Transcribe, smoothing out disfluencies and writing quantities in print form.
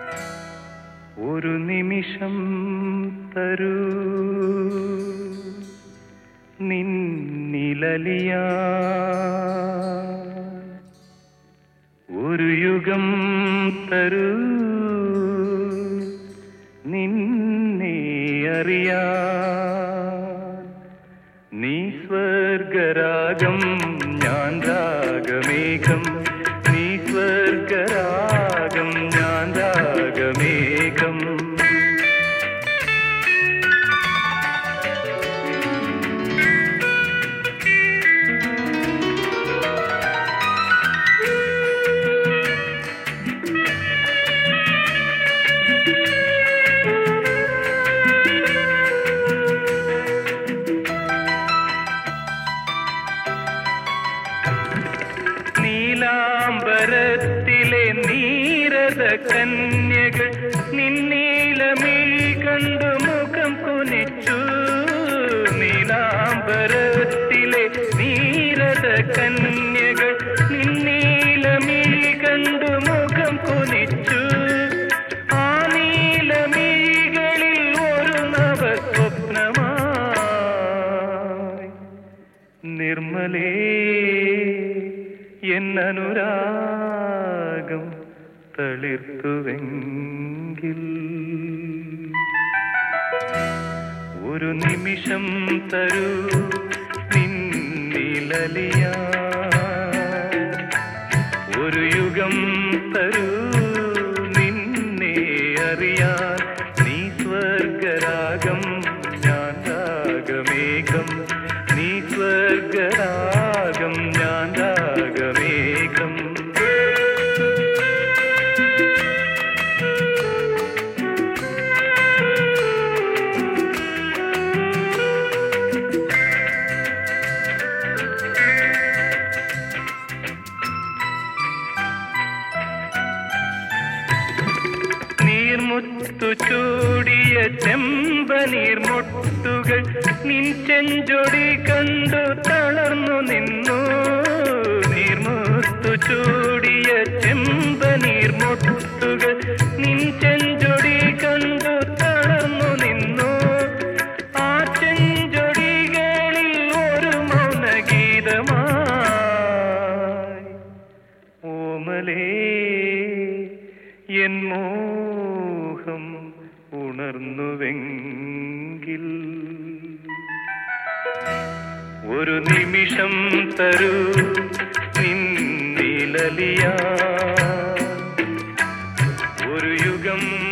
ഒരു നിമിഷം തരൂ നിന്നിലലിയാ, ഒരു യുഗം തരൂ നിന്നെ അറിയാ. നീ സ്വർഗരാഗം ഞാൻ രാഗമേഘം, നീ സ്വർഗരാഗം ഞാൻ രാഗമേഘം. നീലാംബരത്തിലെ നീരത കന്യകൾ നിന്നീലമിഴി കണ്ടു മുഖം കുനിച്ചു. നീലാംബരത്തിലെ നീരത കന്യകൾ നിന്നീലമിഴി കണ്ടു മുഖം കുനിച്ചു. ആ നീലമിഴികളിൽ ഒരു നവസ്വപ്നമായി നിർമ്മലേ എന്നനുരാഗം തളിർത്തുവെങ്കിൽ. ഒരു നിമിഷം തരൂ നിന്നിലലിയാ, ഒരു യുഗം തരൂ നിന്നെ അറിയാൻ. നീ സ്വർഗരാഗം ഞാൻ രാഗമേഘം, നീ സ്വർഗരാഗം ഞാൻ രാഗമേഘം. നീർമുത്തു ചൂടിയ ചെമ്പനീർമൊട്ടുകൾ നിൻ ചെഞ്ചൊടി കണ്ടു തളർന്നു നിന്നു. നീർമുത്തു ചൂടിയ ചെമ്പനീർമൊട്ടുകൾ നിൻ ചെഞ്ചൊടി കണ്ടു തളർന്നു നിന്നു. ആ ചെഞ്ചൊടികളിൽ ഒരു മൗനഗീതമായി ഓമലേ എൻ മോഹം ഉണർന്നുവെങ്കിൽ. ഒരു നിമിഷം തരൂ നിന്നിലലിയാ, ഒരു യുഗം